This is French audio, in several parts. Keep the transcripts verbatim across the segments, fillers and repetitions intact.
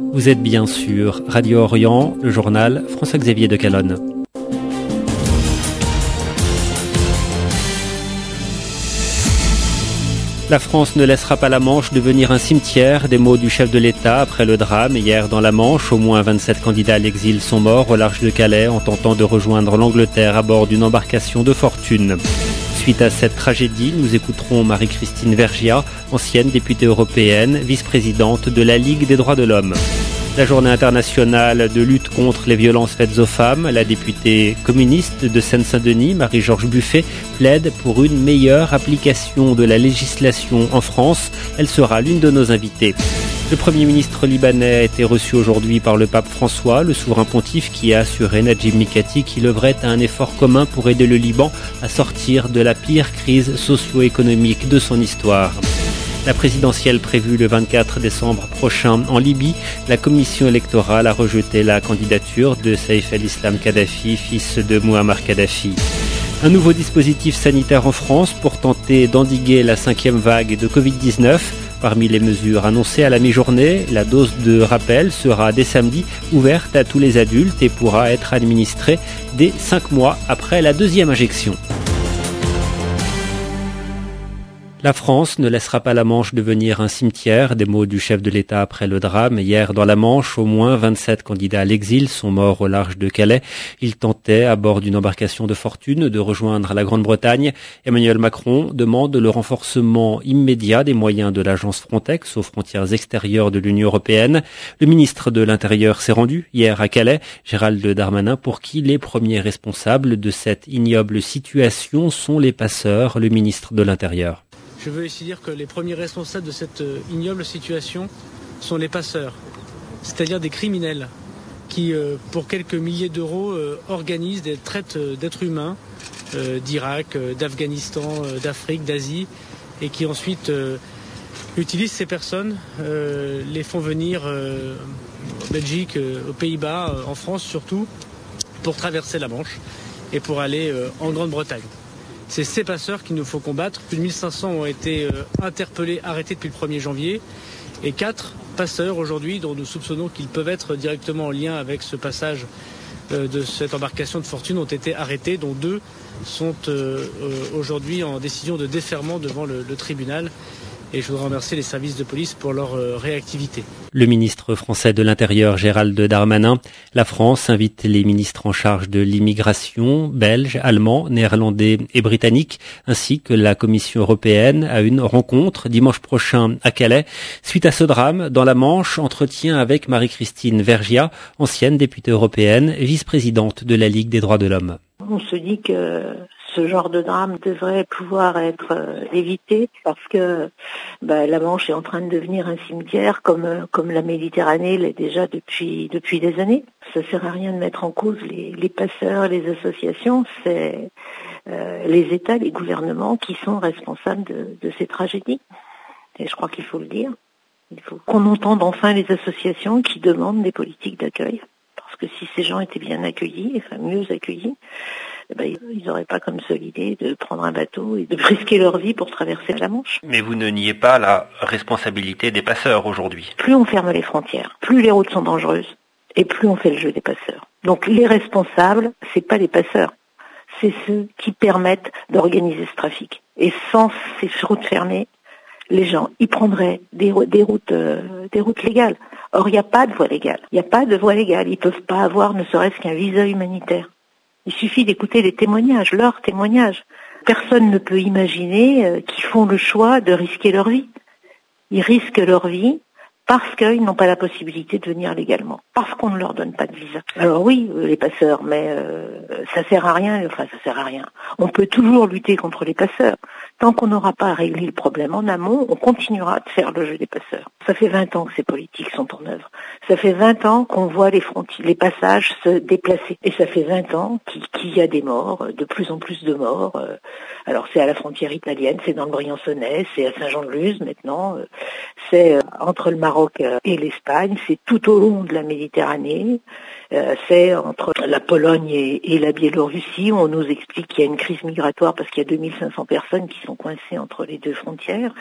Vous êtes bien sûr Radio Orient, le journal François-Xavier de Calonne. La France ne laissera pas la Manche devenir un cimetière, des mots du chef de l'État après le drame. Hier dans la Manche, au moins vingt-sept candidats à l'exil sont morts au large de Calais en tentant de rejoindre l'Angleterre à bord d'une embarcation de fortune. Suite à cette tragédie, nous écouterons Marie-Christine Vergiat, ancienne députée européenne, vice-présidente de la Ligue des droits de l'homme. La journée internationale de lutte contre les violences faites aux femmes, la députée communiste de Seine-Saint-Denis, Marie-Georges Buffet, plaide pour une meilleure application de la législation en France. Elle sera l'une de nos invitées. Le Premier ministre libanais a été reçu aujourd'hui par le pape François, le souverain pontife qui a assuré Najib Mikati qu'il œuvrait à un effort commun pour aider le Liban à sortir de la pire crise socio-économique de son histoire. La présidentielle prévue le vingt-quatre décembre prochain en Libye, la commission électorale a rejeté la candidature de Saïf el-Islam Kadhafi, fils de Mouammar Kadhafi. Un nouveau dispositif sanitaire en France pour tenter d'endiguer la cinquième vague de covid dix-neuf. Parmi les mesures annoncées à la mi-journée, la dose de rappel sera dès samedi ouverte à tous les adultes et pourra être administrée dès cinq mois après la deuxième injection. La France ne laissera pas la Manche devenir un cimetière, des mots du chef de l'État après le drame. Hier, dans la Manche, au moins vingt-sept candidats à l'exil sont morts au large de Calais. Ils tentaient, à bord d'une embarcation de fortune, de rejoindre la Grande-Bretagne. Emmanuel Macron demande le renforcement immédiat des moyens de l'agence Frontex aux frontières extérieures de l'Union européenne. Le ministre de l'Intérieur s'est rendu hier à Calais, Gérald Darmanin, pour qui les premiers responsables de cette ignoble situation sont les passeurs, le ministre de l'Intérieur. Je veux ici dire que les premiers responsables de cette ignoble situation sont les passeurs, c'est-à-dire des criminels qui, pour quelques milliers d'euros, organisent des traites d'êtres humains d'Irak, d'Afghanistan, d'Afrique, d'Asie, et qui ensuite utilisent ces personnes, les font venir en Belgique, aux Pays-Bas, en France surtout, pour traverser la Manche et pour aller en Grande-Bretagne. C'est ces passeurs qu'il nous faut combattre. Plus de mille cinq cents ont été euh, interpellés, arrêtés depuis le premier janvier. Et quatre passeurs aujourd'hui dont nous soupçonnons qu'ils peuvent être directement en lien avec ce passage euh, de cette embarcation de fortune ont été arrêtés, dont deux sont euh, euh, aujourd'hui en décision de déferment devant le, le tribunal. Et je voudrais remercier les services de police pour leur euh, réactivité. Le ministre français de l'Intérieur, Gérald Darmanin. La France invite les ministres en charge de l'immigration, belges, allemands, néerlandais et britanniques, ainsi que la Commission européenne à une rencontre dimanche prochain à Calais. Suite à ce drame, dans la Manche, entretien avec Marie-Christine Vergiat, ancienne députée européenne, vice-présidente de la Ligue des droits de l'homme. On se dit que ce genre de drame devrait pouvoir être euh, évité parce que bah, la Manche est en train de devenir un cimetière comme euh, comme la Méditerranée l'est déjà depuis depuis des années. Ça sert à rien de mettre en cause les, les passeurs, les associations, c'est euh, les États, les gouvernements qui sont responsables de, de ces tragédies. Et je crois qu'il faut le dire. Il faut qu'on entende enfin les associations qui demandent des politiques d'accueil. Parce que si ces gens étaient bien accueillis, enfin mieux accueillis, eh ben, ils n'auraient pas comme seule idée de prendre un bateau et de risquer leur vie pour traverser la Manche. Mais vous ne niez pas la responsabilité des passeurs aujourd'hui. Plus on ferme les frontières, plus les routes sont dangereuses et plus on fait le jeu des passeurs. Donc les responsables, c'est pas les passeurs, c'est ceux qui permettent d'organiser ce trafic. Et sans ces routes fermées, les gens, ils prendraient des, des routes, euh, des routes légales. Or, il n'y a pas de voie légale. Il n'y a pas de voie légale. Ils peuvent pas avoir ne serait-ce qu'un visa humanitaire. Il suffit d'écouter les témoignages, leurs témoignages. Personne ne peut imaginer euh, qu'ils font le choix de risquer leur vie. Ils risquent leur vie parce qu'ils n'ont pas la possibilité de venir légalement, parce qu'on ne leur donne pas de visa. Alors oui, les passeurs, mais euh, ça sert à rien, enfin ça sert à rien. On peut toujours lutter contre les passeurs. Tant qu'on n'aura pas réglé le problème en amont, on continuera de faire le jeu des passeurs. Ça fait vingt ans que ces politiques sont en œuvre. Ça fait vingt ans qu'on voit les frontières, les passages se déplacer. Et ça fait vingt ans qu'il y a des morts, de plus en plus de morts. Alors c'est à la frontière italienne, c'est dans le Briançonnais, c'est à Saint-Jean-de-Luz maintenant, c'est entre le Maroc et l'Espagne, c'est tout au long de la Méditerranée, c'est entre la Pologne et, et la Biélorussie où on nous explique qu'il y a une crise migratoire parce qu'il y a deux mille cinq cents personnes qui sont coincées entre les deux frontières.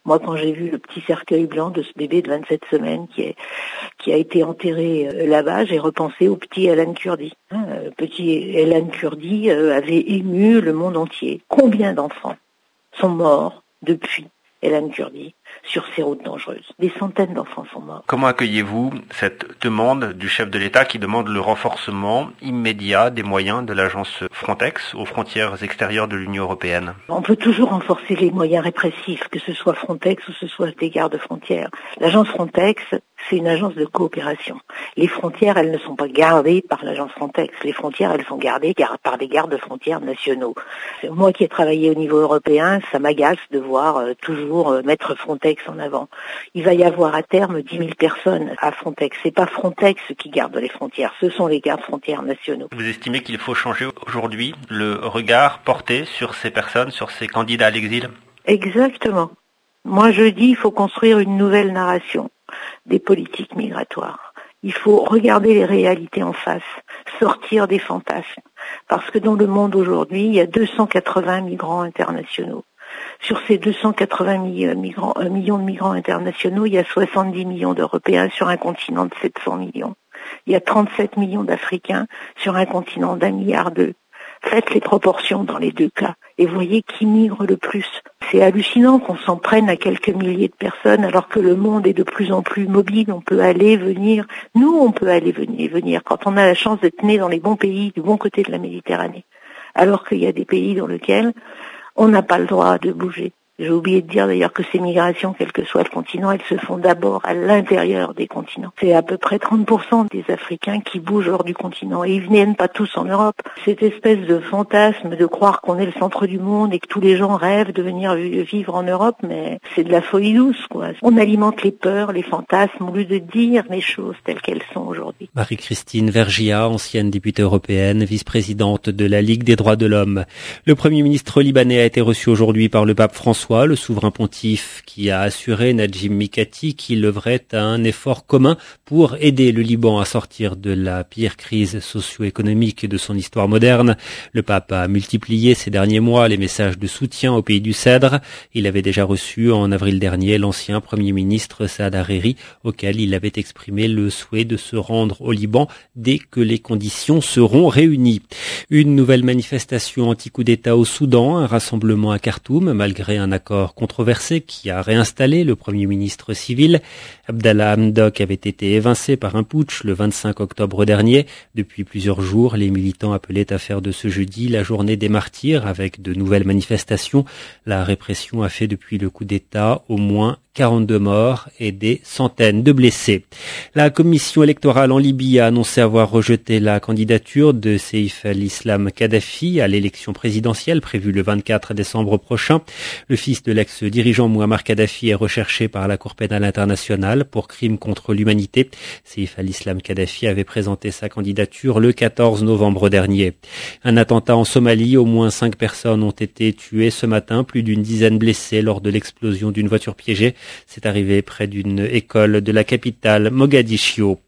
Moi, quand j'ai vu le petit cercueil blanc de ce bébé de vingt-sept semaines qui, est, qui a été enterré euh, là-bas, j'ai repensé au petit Alan Kurdi. Hein, le petit Alan Kurdi euh, avait ému le monde entier. Combien d'enfants sont morts depuis Alan Kurdi sur ces routes dangereuses? Des centaines d'enfants sont morts. Comment accueillez-vous cette demande du chef de l'État qui demande le renforcement immédiat des moyens de l'agence Frontex aux frontières extérieures de l'Union européenne? On peut toujours renforcer les moyens répressifs, que ce soit Frontex ou que ce soit des gardes-frontières. L'agence Frontex, c'est une agence de coopération. Les frontières, elles ne sont pas gardées par l'agence Frontex. Les frontières, elles sont gardées par des gardes-frontières nationaux. Moi qui ai travaillé au niveau européen, ça m'agace de voir euh, toujours euh, mettre Frontex en avant. Il va y avoir à terme dix mille personnes à Frontex. C'est pas Frontex qui garde les frontières, ce sont les gardes-frontières nationaux. Vous estimez qu'il faut changer aujourd'hui le regard porté sur ces personnes, sur ces candidats à l'exil? Exactement. Moi je dis il faut construire une nouvelle narration des politiques migratoires. Il faut regarder les réalités en face, sortir des fantasmes. Parce que dans le monde aujourd'hui, il y a deux cent quatre-vingts migrants internationaux. Sur ces deux cent quatre-vingts migrants, euh, millions de migrants internationaux, il y a soixante-dix millions d'Européens sur un continent de sept cents millions. Il y a trente-sept millions d'Africains sur un continent d'un milliard deux. Faites les proportions dans les deux cas et voyez qui migre le plus. C'est hallucinant qu'on s'en prenne à quelques milliers de personnes alors que le monde est de plus en plus mobile. On peut aller, venir. Nous, on peut aller, venir, venir quand on a la chance d'être né dans les bons pays, du bon côté de la Méditerranée. Alors qu'il y a des pays dans lesquels on n'a pas le droit de bouger. J'ai oublié de dire d'ailleurs que ces migrations, quel que soit le continent, elles se font d'abord à l'intérieur des continents. C'est à peu près trente pour cent des Africains qui bougent hors du continent et ils ne viennent pas tous en Europe. Cette espèce de fantasme de croire qu'on est le centre du monde et que tous les gens rêvent de venir vivre en Europe, mais c'est de la folie douce, quoi. On alimente les peurs, les fantasmes au lieu de dire les choses telles qu'elles sont aujourd'hui. Marie-Christine Vergiat, ancienne députée européenne, vice-présidente de la Ligue des droits de l'homme. Le Premier ministre libanais a été reçu aujourd'hui par le pape François, le souverain pontife qui a assuré Najim Mikati qu'il œuvrait à un effort commun pour aider le Liban à sortir de la pire crise socio-économique de son histoire moderne. Le pape a multiplié ces derniers mois les messages de soutien au pays du Cèdre. Il avait déjà reçu en avril dernier l'ancien Premier ministre Saad Hariri, auquel il avait exprimé le souhait de se rendre au Liban dès que les conditions seront réunies. Une nouvelle manifestation anti-coup d'État au Soudan, un rassemblement à Khartoum, malgré un accord controversé qui a réinstallé le Premier ministre civil. Abdallah Hamdok avait été évincé par un putsch le vingt-cinq octobre dernier. Depuis plusieurs jours, les militants appelaient à faire de ce jeudi la journée des martyrs avec de nouvelles manifestations. La répression a fait depuis le coup d'État au moins quarante-deux morts et des centaines de blessés. La commission électorale en Libye a annoncé avoir rejeté la candidature de Saïf al-Islam Kadhafi à l'élection présidentielle prévue le vingt-quatre décembre prochain. Le fils de l'ex-dirigeant Mouammar Kadhafi est recherché par la Cour pénale internationale pour crimes contre l'humanité. Saïf al-Islam Kadhafi avait présenté sa candidature le quatorze novembre dernier. Un attentat en Somalie, au moins cinq personnes ont été tuées ce matin, plus d'une dizaine blessées lors de l'explosion d'une voiture piégée. C'est arrivé près d'une école de la capitale Mogadiscio.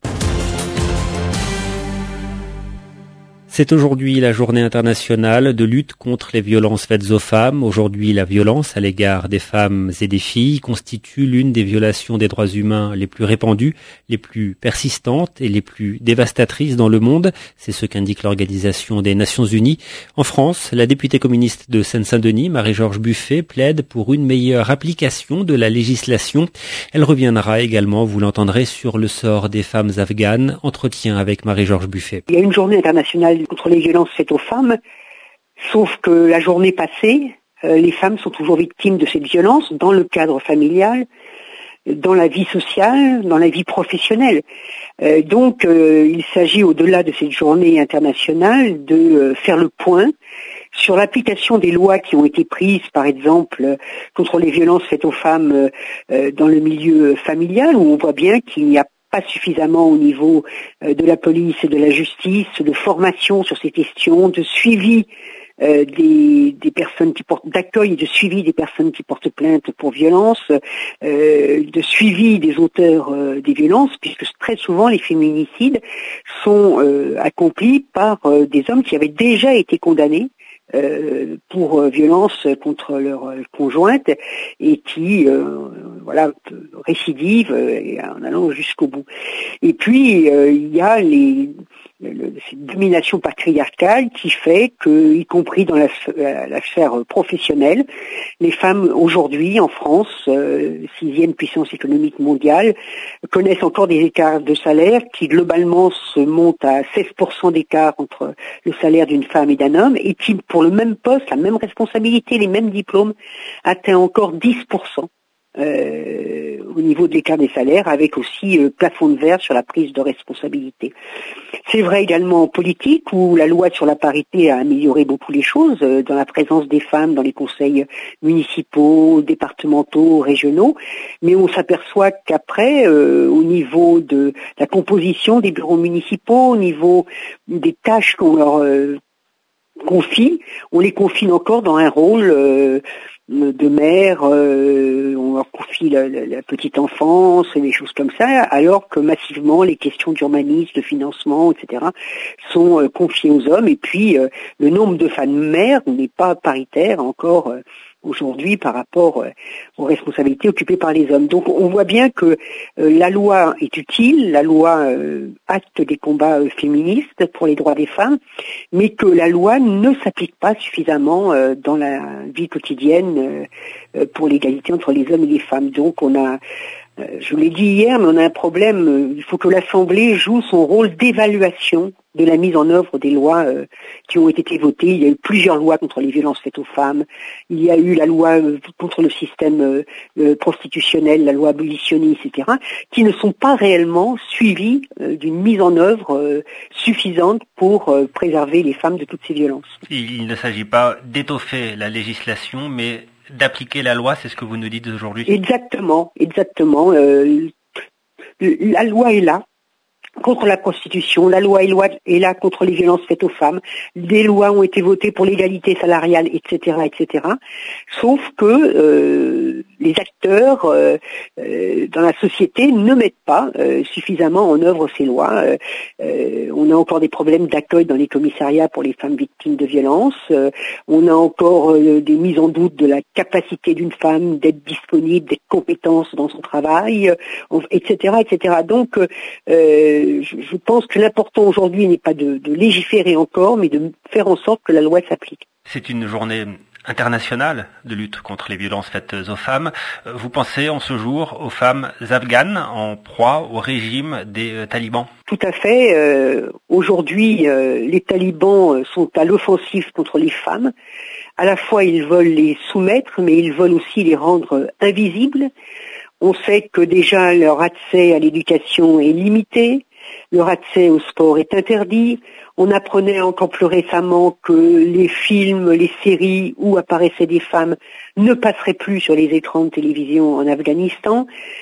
C'est aujourd'hui la journée internationale de lutte contre les violences faites aux femmes. Aujourd'hui, la violence à l'égard des femmes et des filles constitue l'une des violations des droits humains les plus répandues, les plus persistantes et les plus dévastatrices dans le monde. C'est ce qu'indique l'Organisation des Nations Unies. En France, la députée communiste de Seine-Saint-Denis, Marie-Georges Buffet, plaide pour une meilleure application de la législation. Elle reviendra également, vous l'entendrez, sur le sort des femmes afghanes. Entretien avec Marie-Georges Buffet. Il y a une journée internationale contre les violences faites aux femmes, sauf que la journée passée, euh, les femmes sont toujours victimes de cette violence dans le cadre familial, dans la vie sociale, dans la vie professionnelle. Euh, donc euh, il s'agit au-delà de cette journée internationale de euh, faire le point sur l'application des lois qui ont été prises, par exemple, euh, contre les violences faites aux femmes euh, dans le milieu familial, où on voit bien qu'il n'y a pas suffisamment au niveau euh, de la police et de la justice, de formation sur ces questions, de suivi euh, des, des personnes qui portent, d'accueil et de suivi des personnes qui portent plainte pour violence, euh, de suivi des auteurs euh, des violences, puisque très souvent les féminicides sont euh, accomplis par euh, des hommes qui avaient déjà été condamnés euh, pour euh, violence contre leur euh, conjointe et qui euh, voilà récidive euh, en allant jusqu'au bout. Et puis euh, il y a les Le, cette domination patriarcale qui fait que, y compris dans la, la sphère professionnelle, les femmes aujourd'hui en France, euh, sixième puissance économique mondiale, connaissent encore des écarts de salaire qui globalement se montent à seize pour cent d'écart entre le salaire d'une femme et d'un homme et qui, pour le même poste, la même responsabilité, les mêmes diplômes, atteint encore dix pour cent. Euh, au niveau de l'écart des salaires, avec aussi euh, plafond de verre sur la prise de responsabilité. C'est vrai également en politique, où la loi sur la parité a amélioré beaucoup les choses, euh, dans la présence des femmes dans les conseils municipaux, départementaux, régionaux, mais on s'aperçoit qu'après, euh, au niveau de la composition des bureaux municipaux, au niveau des tâches qu'on leur euh, confie, on les confine encore dans un rôle euh, de mère, euh, on leur confie la, la, la petite enfance et des choses comme ça, alors que massivement les questions d'urbanisme, de financement, et cetera sont euh, confiées aux hommes. Et puis euh, le nombre de femmes mères n'est pas paritaire encore euh, aujourd'hui par rapport euh, aux responsabilités occupées par les hommes. Donc on voit bien que euh, la loi est utile, la loi euh, acte des combats euh, féministes pour les droits des femmes, mais que la loi ne s'applique pas suffisamment euh, dans la vie quotidienne euh, pour l'égalité entre les hommes et les femmes. Donc on a, euh, je vous l'ai dit hier, mais on a un problème, euh, il faut que l'Assemblée joue son rôle d'évaluation de la mise en œuvre des lois euh, qui ont été votées. Il y a eu plusieurs lois contre les violences faites aux femmes. Il y a eu la loi euh, contre le système euh, euh, prostitutionnel, la loi abolitionniste, et cetera, qui ne sont pas réellement suivies euh, d'une mise en œuvre euh, suffisante pour euh, préserver les femmes de toutes ces violences. Il ne s'agit pas d'étoffer la législation, mais d'appliquer la loi, c'est ce que vous nous dites aujourd'hui. Exactement, exactement. Euh, la loi est là contre la prostitution, la loi est là contre les violences faites aux femmes, des lois ont été votées pour l'égalité salariale, et cetera, et cetera. Sauf que euh, les acteurs euh, euh, dans la société ne mettent pas euh, suffisamment en œuvre ces lois. Euh, euh, on a encore des problèmes d'accueil dans les commissariats pour les femmes victimes de violences. Euh, on a encore euh, des mises en doute de la capacité d'une femme d'être disponible, d'être compétente dans son travail, euh, et cetera, et cetera. Donc euh, je pense que l'important aujourd'hui n'est pas de, de légiférer encore, mais de faire en sorte que la loi s'applique. C'est une journée internationale de lutte contre les violences faites aux femmes. Vous pensez en ce jour aux femmes afghanes en proie au régime des euh, talibans? Tout à fait. Euh, aujourd'hui, euh, les talibans sont à l'offensive contre les femmes. À la fois, ils veulent les soumettre, mais ils veulent aussi les rendre invisibles. On sait que déjà leur accès à l'éducation est limité. Leur accès au sport est interdit. On apprenait encore plus récemment que les films, les séries où apparaissaient des femmes ne passeraient plus sur les écrans de télévision en Afghanistan.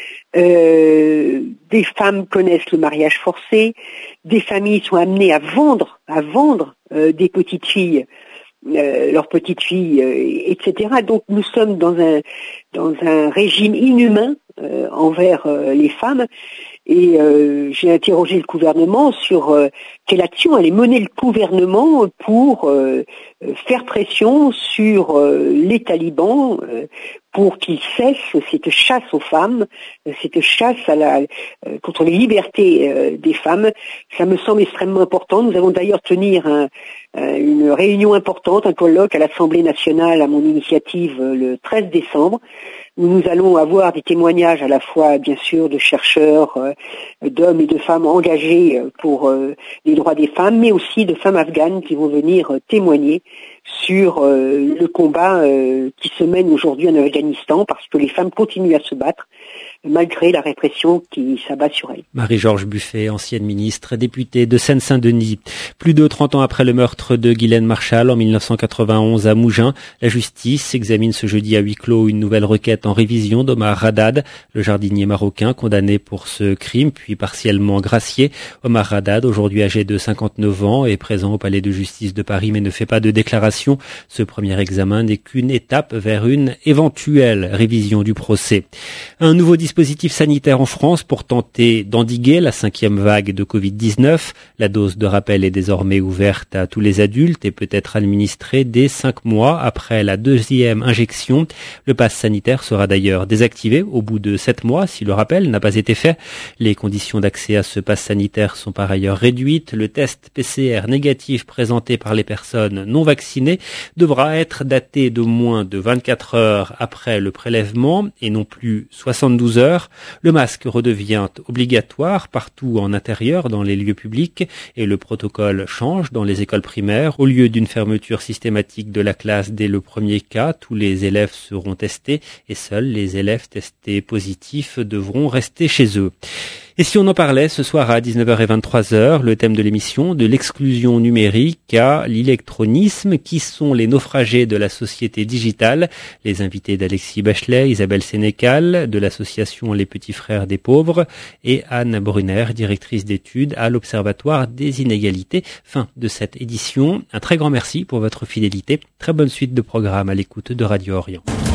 Euh, des femmes connaissent le mariage forcé. Des familles sont amenées à vendre, à vendre euh, des petites filles. Euh, leurs petites filles, euh, et cetera. Donc nous sommes dans un dans un régime inhumain euh, envers euh, les femmes. Et euh, j'ai interrogé le gouvernement sur euh, quelle action allait mener le gouvernement pour euh, faire pression sur euh, les talibans euh, pour qu'ils cessent cette chasse aux femmes, cette chasse à la, euh, contre les libertés euh, des femmes. Ça me semble extrêmement important. Nous allons d'ailleurs tenir un, euh, une réunion importante, un colloque à l'Assemblée nationale à mon initiative euh, le treize décembre. Où nous allons avoir des témoignages à la fois, bien sûr, de chercheurs, euh, d'hommes et de femmes engagés pour euh, les droits des femmes, mais aussi de femmes afghanes qui vont venir euh, témoigner sur euh, le combat euh, qui se mène aujourd'hui en Afghanistan, parce que les femmes continuent à se battre malgré la répression qui s'abat sur elles. Marie-Georges Buffet, ancienne ministre, députée de Seine-Saint-Denis. Plus de trente ans après le meurtre de Ghislaine Marchal en mille neuf cent quatre-vingt-onze à Mougins, la justice examine ce jeudi à huis clos une nouvelle requête en révision d'Omar Haddad, le jardinier marocain condamné pour ce crime, puis partiellement gracié. Omar Haddad, aujourd'hui âgé de cinquante-neuf ans, est présent au palais de justice de Paris mais ne fait pas de déclaration. Ce premier examen n'est qu'une étape vers une éventuelle révision du procès. Un nouveau Nouveau dispositif sanitaire en France pour tenter d'endiguer la cinquième vague de covid dix-neuf. La dose de rappel est désormais ouverte à tous les adultes et peut être administrée dès cinq mois après la deuxième injection. Le pass sanitaire sera d'ailleurs désactivé au bout de sept mois si le rappel n'a pas été fait. Les conditions d'accès à ce pass sanitaire sont par ailleurs réduites. Le test P C R négatif présenté par les personnes non vaccinées devra être daté de moins de vingt-quatre heures après le prélèvement et non plus soixante-douze heures. Le masque redevient obligatoire partout en intérieur dans les lieux publics et le protocole change dans les écoles primaires. Au lieu d'une fermeture systématique de la classe dès le premier cas, tous les élèves seront testés et seuls les élèves testés positifs devront rester chez eux. Et si on en parlait ce soir à dix-neuf heures et vingt-trois heures, le thème de l'émission, de l'exclusion numérique à l'électronisme, qui sont les naufragés de la société digitale. Les invités d'Alexis Bachelet, Isabelle Sénécal, de l'association Les Petits Frères des Pauvres, et Anne Brunner, directrice d'études à l'Observatoire des Inégalités. Fin de cette édition. Un très grand merci pour votre fidélité. Très bonne suite de programme à l'écoute de Radio Orient.